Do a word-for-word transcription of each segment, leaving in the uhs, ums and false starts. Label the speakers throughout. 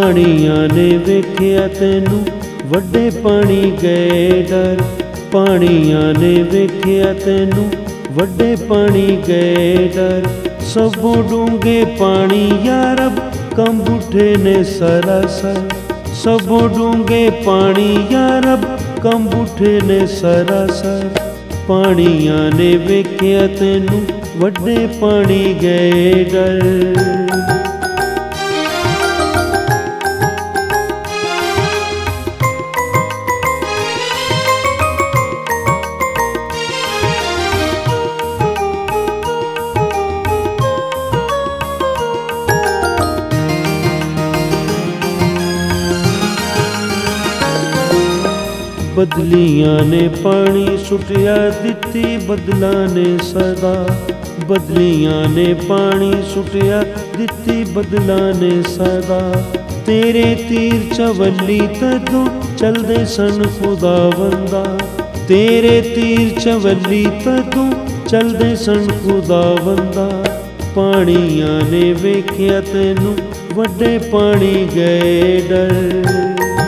Speaker 1: ਪਾਣੀਆਂ ਨੇ ਵੇਖਿਆ ਤੈਨੂੰ ਵੱਡੇ ਪਾਣੀ ਗਏ ਡਰ। ਪਾਣੀਆਂ ਨੇ ਵੇਖਿਆ ਤੈਨੂੰ ਵੱਡੇ ਪਾਣੀ ਗਏ ਡਰ। ਸਭੋਂ ਡੂੰਘੇ ਪਾਣੀ ਯਾ ਰੱਬ ਕੰਬ ਉੱਠੇ ਨੇ ਸਰਾਸਰ। ਸਭੋਂ ਡੂੰਘੇ ਪਾਣੀ ਯਾ ਰੱਬ ਕੰਬ ਉੱਠੇ ਨੇ ਸਰਾਸਰ। ਪਾਣੀਆਂ ਨੇ ਵੇਖਿਆ ਤੈਨੂੰ ਵੱਡੇ ਪਾਣੀ ਗਏ ਡਰ। ਬਦਲੀਆਂ ਨੇ ਪਾਣੀ ਸੁੱਟਿਆ ਦਿੱਤੀ ਬਦਲਾਂ ਨੇ ਸਦਾ। ਬਦਲੀਆਂ ਨੇ ਪਾਣੀ ਸੁੱਟਿਆ ਦਿੱਤੀ ਬਦਲਾਂ ਨੇ ਸਦਾ। ਤੇਰੇ ਤੀਰ ਚਵੱਲੀ ਤਦੋਂ ਚਲਦੇ ਸਨ ਖੁਦਾਵੰਦਾ। ਤੇਰੇ ਤੀਰ ਚਵੱਲੀ ਤਦੋਂ ਚਲਦੇ ਸਨ ਖੁਦਾਵੰਦਾ। ਪਾਣੀਆਂ ਨੇ ਵੇਖਿਆ ਤੈਨੂੰ ਵੱਡੇ ਪਾਣੀ ਗਏ ਡਰ।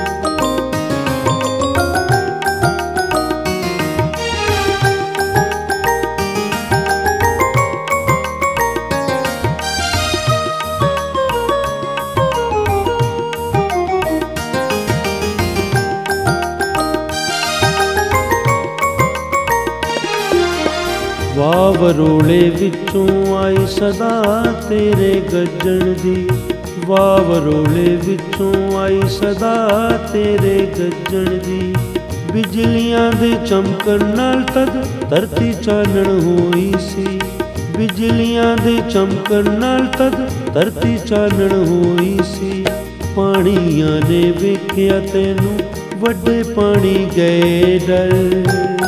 Speaker 1: ਵਾਹ ਵਰੋਲੇ ਵਿੱਚੋਂ ਆਈ ਸਦਾ ਤੇਰੇ ਗੱਜਣ ਦੀ। ਵਾਹ ਵਰੋਲੇ ਵਿੱਚੋਂ ਆਈ ਸਦਾ ਤੇਰੇ ਗੱਜਣ ਦੀ। ਬਿਜਲੀਆਂ ਦੇ ਚਮਕਣ ਨਾਲ ਤਦ ਧਰਤੀ ਚਾਨਣ ਹੋਈ ਸੀ। ਬਿਜਲੀਆਂ ਦੇ ਚਮਕਣ ਨਾਲ ਤਦ ਧਰਤੀ ਚਾਨਣ ਹੋਈ ਸੀ। ਪਾਣੀਆਂ ਨੇ ਵੇਖਿਆ ਤੈਨੂੰ ਵੱਡੇ ਪਾਣੀ ਗਏ ਡਰ।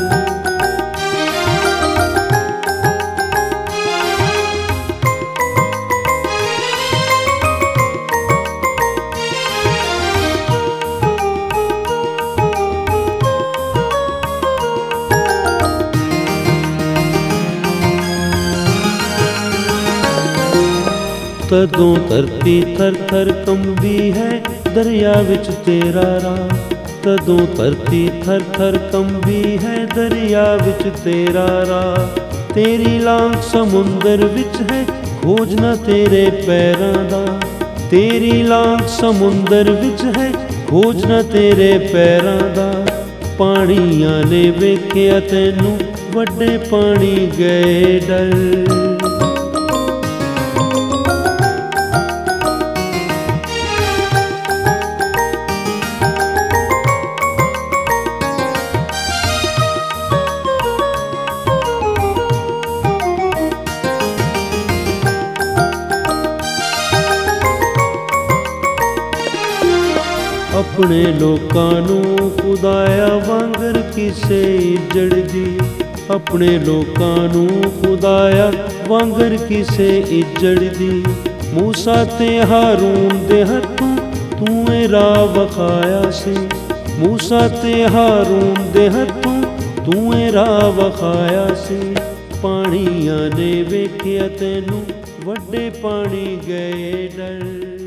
Speaker 1: ਤਦੋਂ ਧਰਤੀ ਥਰ ਥਰ ਕੰਬੀ ਹੈ ਦਰਿਆ ਵਿੱਚ ਤੇਰਾ ਰਾਹ। ਤਦੋਂ ਧਰਤੀ ਥਰ ਥਰ ਕੰਬੀ ਹੈ ਦਰਿਆ ਵਿੱਚ ਤੇਰਾ ਰਾਹ। ਤੇਰੀ ਲਾਂਘ ਸਮੁੰਦਰ ਵਿੱਚ ਹੈ ਖੋਜ ਨਾ ਤੇਰੇ ਪੈਰਾਂ ਦਾ। ਤੇਰੀ ਲਾਂਘ ਸਮੁੰਦਰ ਵਿੱਚ ਹੈ ਖੋਜ ਨਾ ਤੇਰੇ ਪੈਰਾਂ ਦਾ। ਪਾਣੀਆਂ ਨੇ ਵੇਖਿਆ ਤੈਨੂੰ ਵੱਡੇ ਪਾਣੀ ਗਏ ਡਰ। ਆਪਣੇ ਲੋਕਾਂ ਨੂੰ ਖੁਦਾਇਆ ਵਾਂਗਰ ਕਿਸੇ ਇੱਜੜਦੀ। ਆਪਣੇ ਲੋਕਾਂ ਨੂੰ ਖੁਦਾਇਆ ਵਾਂਗਰ ਕਿਸੇ ਇੱਜੜਦੀ। ਮੂਸਾ ਤੇ ਹਾਰੂਨ ਦੇ ਹੱਥੋਂ ਤੂੰ ਇਹ ਰਾਹ ਵਿਖਾਇਆ ਸੀ। ਮੂਸਾ ਤੇ ਹਾਰੂਨ ਦੇ ਹੱਥੋਂ ਤੂੰ ਇਹ ਰਾਹ ਵਿਖਾਇਆ ਸੀ। ਪਾਣੀਆਂ ਨੇ ਵੇਖਿਆ ਤੈਨੂੰ ਵੱਡੇ ਪਾਣੀ ਗਏ ਡਰ।